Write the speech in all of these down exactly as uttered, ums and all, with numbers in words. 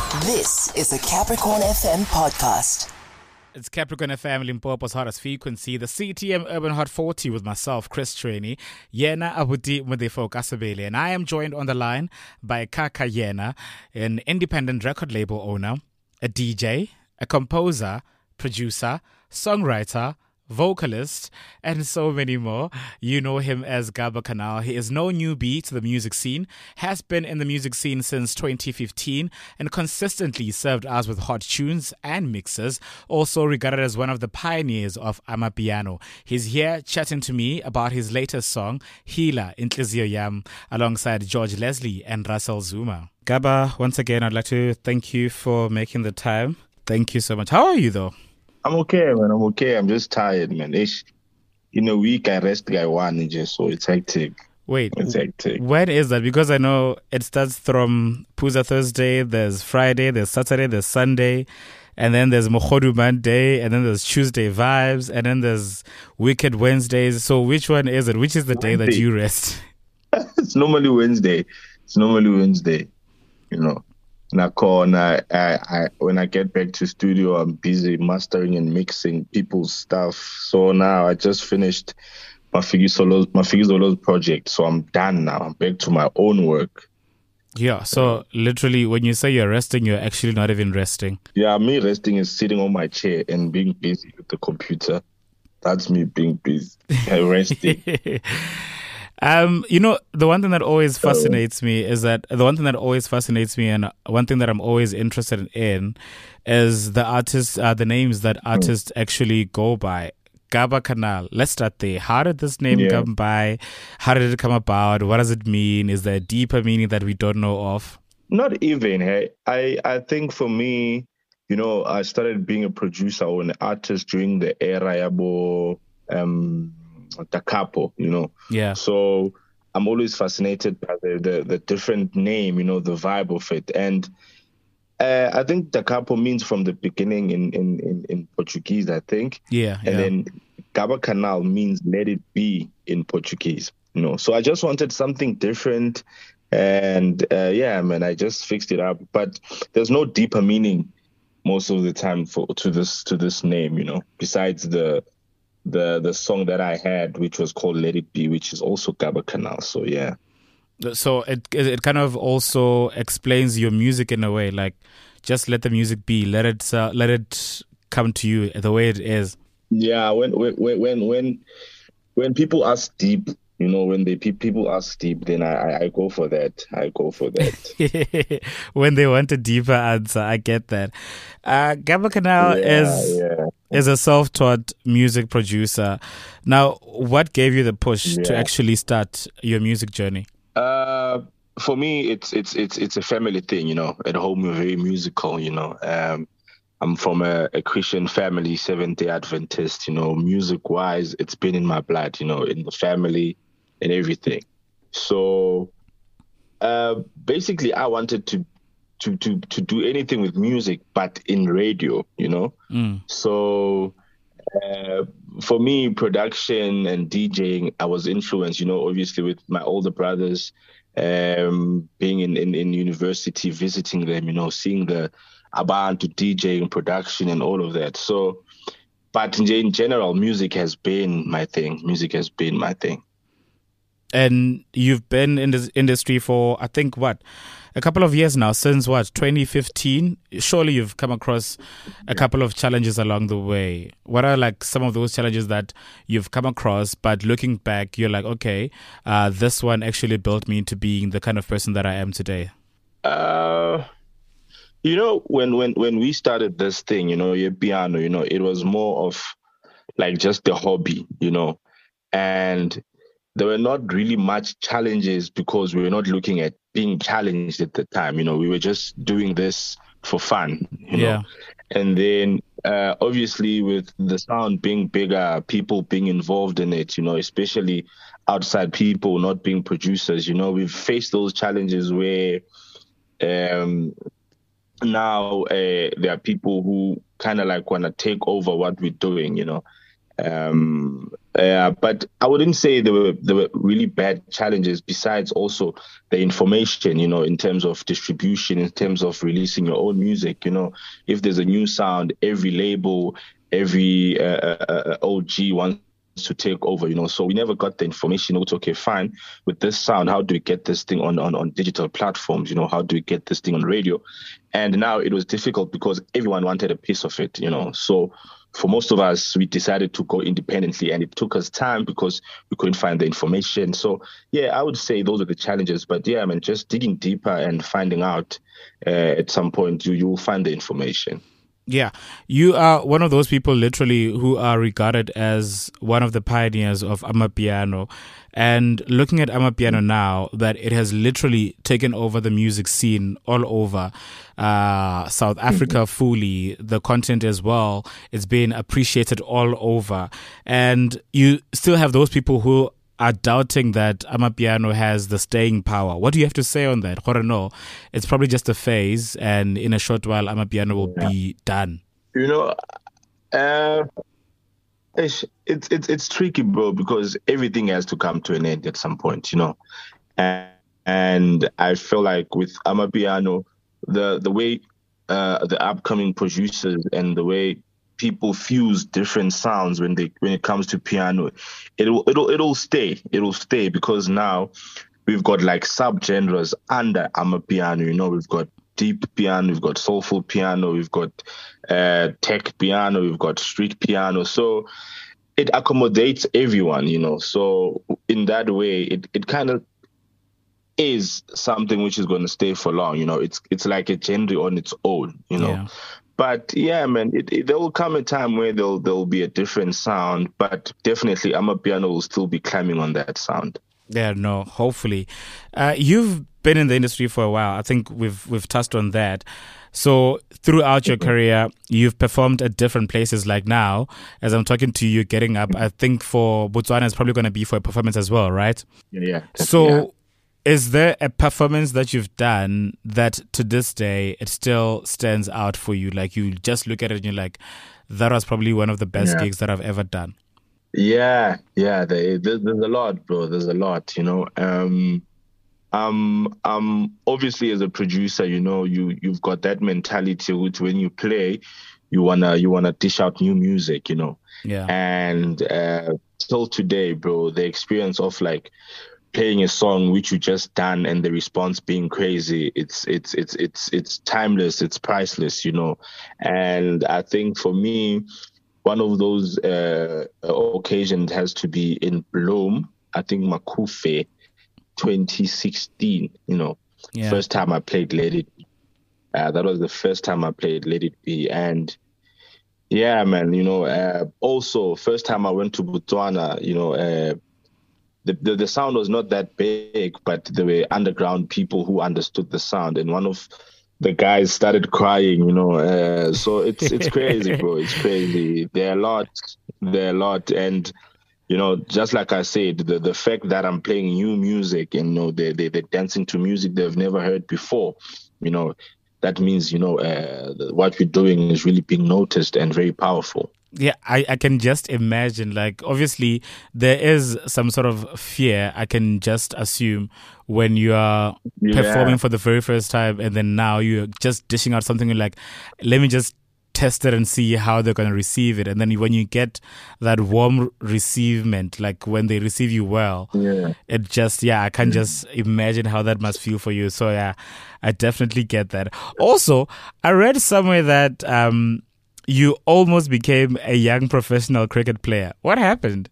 This is a Capricorn F M podcast. It's Capricorn F M, Limpopo's hottest frequency, the C T M Urban Hot forty with myself, Chris Trainee, Yena Abuti Mudefo Kasabele, and I am joined on the line by Kaka Yena, an independent record label owner, a D J, a composer, producer, songwriter, vocalist, and so many more. You know him as Gaba Canal. He is no newbie to the music scene, has been in the music scene since twenty fifteen, and consistently served us with hot tunes and mixes, also regarded as one of the pioneers of Amapiano. He's here chatting to me about his latest song, Healer, Intlizio Yam, alongside George Leslie and Russell Zuma. Gaba, once again, I'd like to thank you for making the time. Thank you so much. How are you, though? I'm okay, man. I'm okay. I'm just tired, man. Ish. In a week, I rest guy one, just so it's hectic. Wait, it's hectic. When is that? Because I know it starts from Puza Thursday, there's Friday, there's Saturday, there's Sunday, and then there's Mohodu Monday, and then there's Tuesday vibes, and then there's Wicked Wednesdays. So which one is it? Which is the Wednesday. Day that you rest? It's normally Wednesday. It's normally Wednesday, you know. Nakon, I, I, I, when I get back to studio, I'm busy mastering and mixing people's stuff. So now I just finished my Figgy Solos, my Figgy Solos project. So I'm done now. I'm back to my own work. Yeah. So literally, when you say you're resting, you're actually not even resting. Yeah, me resting is sitting on my chair and being busy with the computer. That's me being busy, resting. Um, you know, the one thing that always fascinates me is that the one thing that always fascinates me and one thing that I'm always interested in is the artists, uh, the names that artists actually go by. Gaba Canal. Let's start there. How did this name yeah. come by? How did it come about? What does it mean? Is there a deeper meaning that we don't know of? Not even. Hey, I, I think for me, you know, I started being a producer or an artist during the era yabo, um, Da Capo, you know. Yeah. So I'm always fascinated by the, the, the different name, you know, the vibe of it. And uh, I think Da Capo means from the beginning in, in, in, in Portuguese, I think. Yeah. And yeah. then Gaba Canal means let it be in Portuguese, you know. So I just wanted something different. And uh, yeah, man, I just fixed it up. But there's no deeper meaning most of the time for to this to this name, you know, besides the the the song that I had, which was called Let It Be, which is also Gaba Canal. So yeah. So it it kind of also explains your music in a way, like just let the music be, let it uh, let it come to you the way it is. Yeah, when when when when when people ask deep, you know, when they people ask deep, then I, I, I go for that. I go for that. When they want a deeper answer, I get that. Uh, Gaba Canal yeah, is yeah. is a self-taught music producer. Now, what gave you the push yeah. to actually start your music journey? Uh, for me, it's it's it's it's a family thing, you know. At home, we're very musical, you know. Um, I'm from a, a Christian family, Seventh-day Adventist, you know. Music-wise, it's been in my blood, you know, in the family and everything. So, uh, basically, I wanted to to to to do anything with music, but in radio, you know. Mm. So. Uh, for me, production and DJing, I was influenced, you know, obviously with my older brothers, um, being in, in, in university, visiting them, you know, seeing the Abantu DJing production and all of that. So, but in, in general, music has been my thing. Music has been my thing. And you've been in this industry for, I think, what? A couple of years now, since what, twenty fifteen? Surely you've come across a couple of challenges along the way. What are like some of those challenges that you've come across, but looking back, you're like, okay, uh, this one actually built me into being the kind of person that I am today? Uh, you know, when, when, when we started this thing, you know, your piano, you know, it was more of like just a hobby, you know, and there were not really much challenges because we were not looking at being challenged at the time. You know, we were just doing this for fun, you yeah. know. And then uh, obviously with the sound being bigger, people being involved in it, you know, especially outside people not being producers, you know, we've faced those challenges where um, now uh, there are people who kind of like want to take over what we're doing, you know. Um, uh, but I wouldn't say there were there were really bad challenges. Besides, also the information, you know, in terms of distribution, in terms of releasing your own music. You know, if there's a new sound, every label, every uh, uh, uh, O G wants to take over. You know, so we never got the information. It's okay, fine. With this sound, how do we get this thing on on on digital platforms? You know, how do we get this thing on radio? And now it was difficult because everyone wanted a piece of it. You know, so. For most of us, we decided to go independently, and it took us time because we couldn't find the information. So, yeah, I would say those are the challenges. But yeah, I mean, just digging deeper and finding out uh, at some point, you you will find the information. Yeah, you are one of those people literally who are regarded as one of the pioneers of Amapiano. And looking at Amapiano now, that it has literally taken over the music scene all over uh, South Africa mm-hmm. fully, the continent as well. It's been appreciated all over. And you still have those people who are doubting that Amapiano has the staying power. What do you have to say on that? Or no, it's probably just a phase, and in a short while, Amapiano will yeah. be done. You know, uh, it's, it's it's it's tricky, bro, because everything has to come to an end at some point, you know. And, and I feel like with Amapiano, the the way uh, the upcoming producers and the way people fuse different sounds when they when it comes to piano, it'll it'll it'll stay. It'll stay because now we've got like subgenres under Amapiano. You know, we've got deep piano, we've got soulful piano, we've got uh, tech piano, we've got street piano. So it accommodates everyone, you know. So in that way, it it kind of is something which is going to stay for long. You know, it's it's like a genre on its own. You know. Yeah. But yeah, man, it, it, there will come a time where there'll there'll be a different sound, but definitely Amapiano will still be climbing on that sound. Yeah, no, hopefully. Uh, you've been in the industry for a while. I think we've we've touched on that. So throughout your career, you've performed at different places. Like now, as I'm talking to you, getting up, I think for Botswana is probably going to be for a performance as well, right? Yeah. yeah so. Yeah. Is there a performance that you've done that to this day it still stands out for you? Like you just look at it and you're like, that was probably one of the best yeah. gigs that I've ever done. Yeah, yeah. There, there's a lot, bro. There's a lot, you know. Um, um, um. Obviously, as a producer, you know, you you've got that mentality which when you play, you wanna you wanna dish out new music, you know. Yeah. And uh, till today, bro, the experience of like playing a song which you just done and the response being crazy, it's it's it's it's it's timeless, it's priceless, you know. And I think for me, one of those uh, occasions has to be in Bloem. I think Makufe, twenty sixteen. You know, yeah. First time I played Let It Be. Uh, that was the first time I played Let It Be, and yeah, man, you know. Uh, also, first time I went to Botswana, you know. Uh, The, the the sound was not that big, but there were underground people who understood the sound, and one of the guys started crying, you know. Uh, so it's it's crazy, bro. It's crazy. There are a lot, there are a lot, and you know, just like I said, the the fact that I'm playing new music, and you know, they they they're dancing to music they've never heard before, you know, that means you know uh, what we're doing is really being noticed and very powerful. Yeah, I, I can just imagine, like, obviously there is some sort of fear, I can just assume, when you are yeah. performing for the very first time and then now you're just dishing out something like, let me just test it and see how they're going to receive it. And then when you get that warm receivement, like when they receive you well, yeah. it just, yeah, I can just imagine how that must feel for you. So yeah, I definitely get that. Also, I read somewhere that, um, you almost became a young professional cricket player. What happened?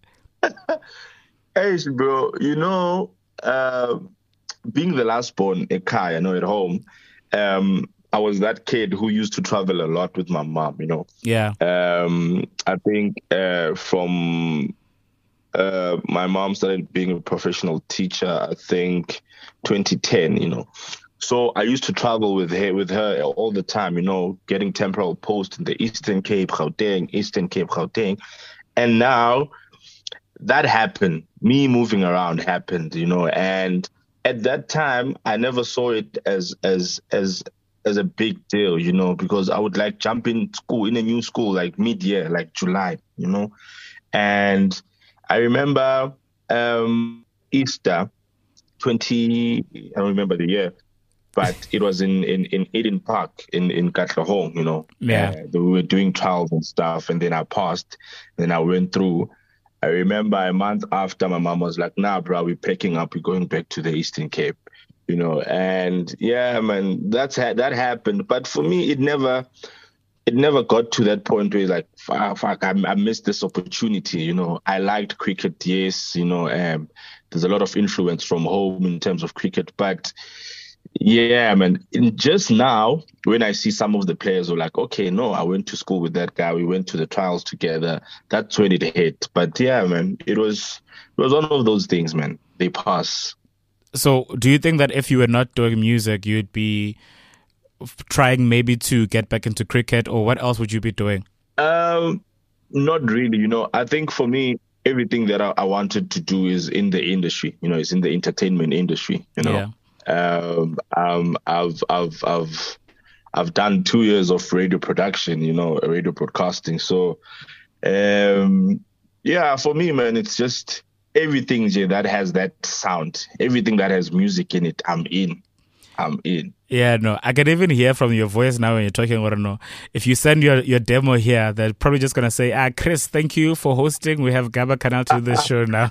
Hey, bro, you know, uh, being the last born, a car, you know, at home, um, I was that kid who used to travel a lot with my mom, you know. Yeah. Um, I think uh, from uh, my mom started being a professional teacher, I think twenty ten, you know. So I used to travel with her, with her all the time, you know, getting temporal post in the Eastern Cape, Gauteng, Eastern Cape, Gauteng. And now that happened. Me moving around happened, you know, and at that time I never saw it as as as as a big deal, you know, because I would like jump in school in a new school like mid-year, like July, you know. And I remember um, Easter twenty, I don't remember the year, but it was in, in, in Eden Park in, in Katlehong, you know. Yeah. Uh, we were doing trials and stuff, and then I passed, then I went through. I remember a month after, my mom was like, nah, bro, we're packing up, we're going back to the Eastern Cape, you know. And yeah, man, that's that happened. But for me, it never it never got to that point where like, fuck, fuck I, I missed this opportunity, you know. I liked cricket, yes, you know. Um, there's a lot of influence from home in terms of cricket, but yeah, man. In just now, when I see some of the players who are like, okay, no, I went to school with that guy. We went to the trials together. That's when it hit. But yeah, man, it was it was one of those things, man. They pass. So, do you think that if you were not doing music, you'd be trying maybe to get back into cricket, or what else would you be doing? Um, not really. You know, I think for me, everything that I, I wanted to do is in the industry. You know, it's in the entertainment industry. You know. Yeah. Um, um, I've, I've, I've, I've done two years of radio production, you know, radio broadcasting. So, um, yeah, for me, man, it's just everything Jay, that has that sound, everything that has music in it. I'm in, I'm in. Yeah, no, I can even hear from your voice now when you're talking. I don't know. If you send your, your demo here, they're probably just going to say, ah, Chris, thank you for hosting. We have Gaba Canal to this show now.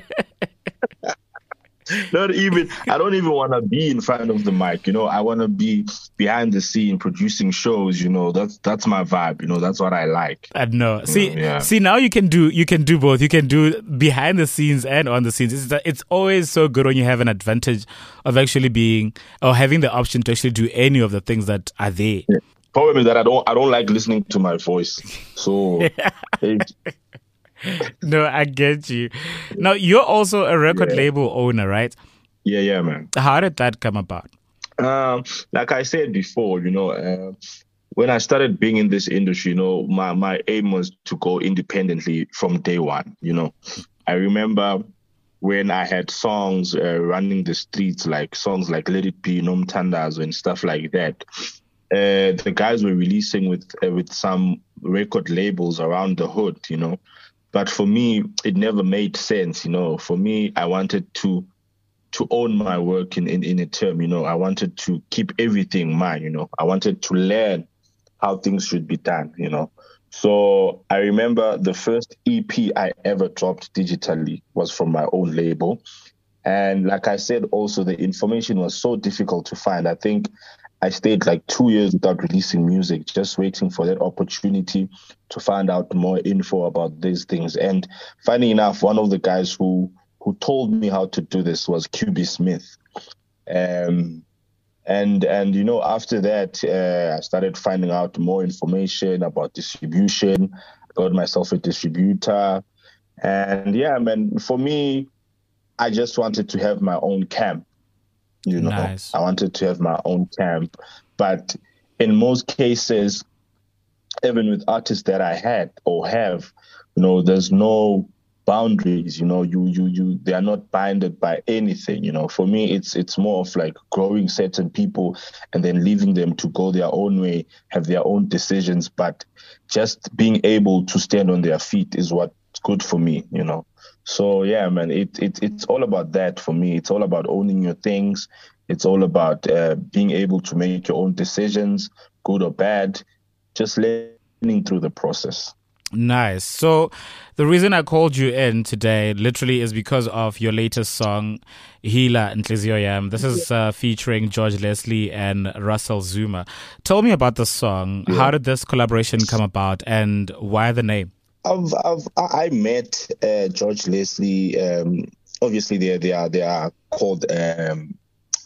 Not even, I don't even want to be in front of the mic, you know. I want to be behind the scene producing shows, you know. That's that's my vibe, you know. That's what I like. I know. See, know, yeah. see, now you can do you can do both. You can do behind the scenes and on the scenes. It's it's always so good when you have an advantage of actually being or having the option to actually do any of the things that are there. Yeah. Problem is that I don't I don't like listening to my voice, so. it, No, I get you. Now, you're also a record yeah. label owner, right? Yeah, yeah, man. How did that come about? Um, like I said before, you know, uh, when I started being in this industry, you know, my, my aim was to go independently from day one, you know. I remember when I had songs uh, running the streets, like songs like Let It Be, Nomtandazo and stuff like that. Uh, the guys were releasing with uh, with some record labels around the hood, you know. But for me, it never made sense, you know. For me, I wanted to to own my work in, in, in a term, you know. I wanted to keep everything mine, you know. I wanted to learn how things should be done, you know. So I remember the first E P I ever dropped digitally was from my own label. And like I said, also the information was so difficult to find. I think I stayed like two years without releasing music, just waiting for that opportunity to find out more info about these things. And funny enough, one of the guys who who told me how to do this was Q B Smith. Um, and, and you know, after that, uh, I started finding out more information about distribution. I got myself a distributor. And yeah, man, for me, I just wanted to have my own camp. You know, nice. I wanted to have my own camp. But in most cases, even with artists that I had or have, you know, there's no boundaries, you know, you, you, you, they are not binded by anything, you know. For me, it's, it's more of like growing certain people and then leaving them to go their own way, have their own decisions. But just being able to stand on their feet is what's good for me, you know. So yeah, man, it, it it's all about that for me. It's all about owning your things. It's all about uh, being able to make your own decisions, good or bad, just learning through the process. Nice. So the reason I called you in today literally is because of your latest song, Hila Nhlizyo Yam. This is uh, featuring George Leslie and Russell Zuma. Tell me about the song. Yeah. How did this collaboration come about and why the name? I've, I've, I met uh, George Leslie. Um, obviously, they they are they are called um,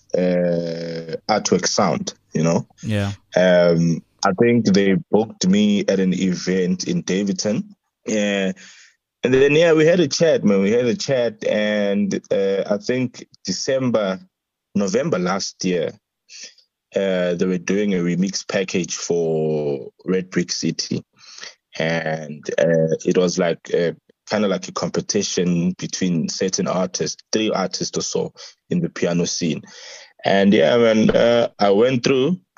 uh, Artwork Sound. You know. Yeah. Um, I think they booked me at an event in Davidson. Yeah. And then yeah, we had a chat, man. We had a chat, and uh, I think December, November last year, uh, they were doing a remix package for Red Brick City. And uh, it was like uh, kind of like a competition between certain artists, three artists or so in the piano scene. And yeah, man, uh, I went through,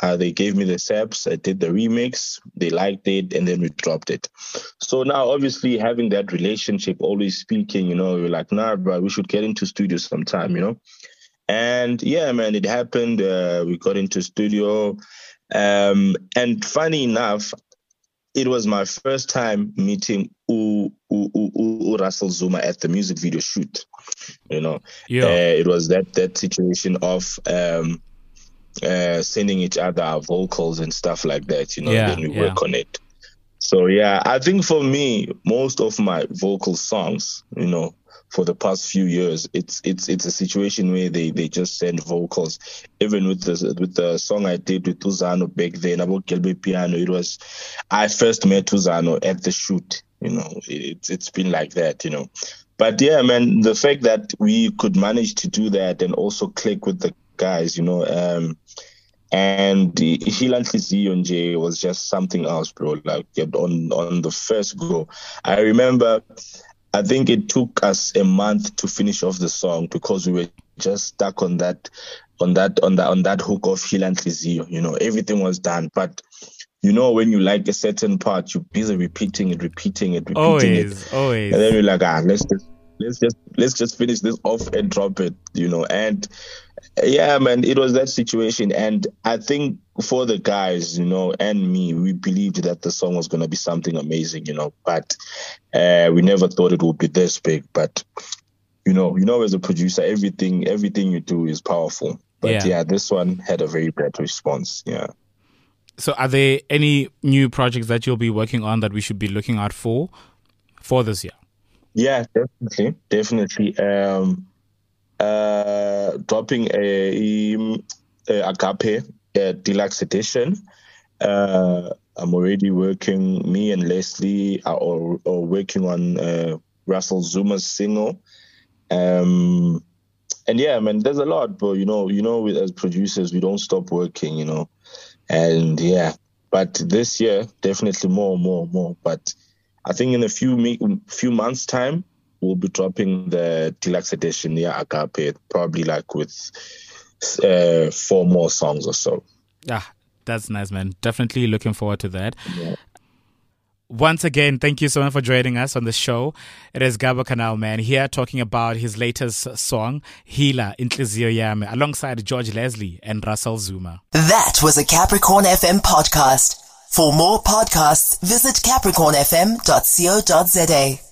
Uh, they gave me the saps. I did the remix. They liked it, and then we dropped it. So now, obviously, having that relationship, always speaking, you know, we're like, nah, bro, we should get into studio sometime, you know. And yeah, man, it happened. Uh, we got into studio, um, and funny enough, it was my first time meeting U, U, U, U Russell Zuma at the music video shoot. You know, yeah. Uh, it was that that situation of um, uh, sending each other our vocals and stuff like that. You know, yeah, then we yeah. work on it. So yeah, I think for me, most of my vocal songs, you know, for the past few years, it's it's it's a situation where they, they just send vocals. Even with the with the song I did with Tuzano back then about Gelbe Piano, it was I first met Tuzano at the shoot. You know, it's it's been like that. You know, but yeah, man, the fact that we could manage to do that and also click with the guys, you know, um, and Hilan Tlizio was just something else, bro. Like on on the first go, I remember. I think it took us a month to finish off the song because we were just stuck on that, on that, on that, on that hook of Hilan Tlizio. You know, everything was done, but you know, when you like a certain part, you're busy repeating it, repeating it, repeating always, it, always, and then you're like, ah, let's just, let's just, let's just finish this off and drop it. You know, and yeah, man, it was that situation, and I think for the guys, you know, and me, we believed that the song was going to be something amazing, you know, but uh, we never thought it would be this big. But you know, you know, as a producer, everything, everything you do is powerful. But yeah, yeah this one had a very bad response. Yeah. So, are there any new projects that you'll be working on that we should be looking out for for this year? Yeah, definitely, definitely. Um, uh, dropping a, a Agape a deluxe edition. Uh, I'm already working. Me and Leslie are, are, are working on uh, Russell Zuma's single. Um, and yeah, man, there's a lot, bro. You know, you know, as producers, we don't stop working. You know, and yeah, but this year definitely more, more, more. But I think in a few me- few months' time, we'll be dropping the deluxe edition, yeah, Agape, probably like with uh, four more songs or so. Ah, that's nice, man. Definitely looking forward to that. Yeah. Once again, thank you so much for joining us on the show. It is Gabo Canal, man, here talking about his latest song, Hila Intlizio Yami, alongside George Leslie and Russell Zuma. That was a Capricorn F M podcast. For more podcasts, visit capricorn f m dot co dot za.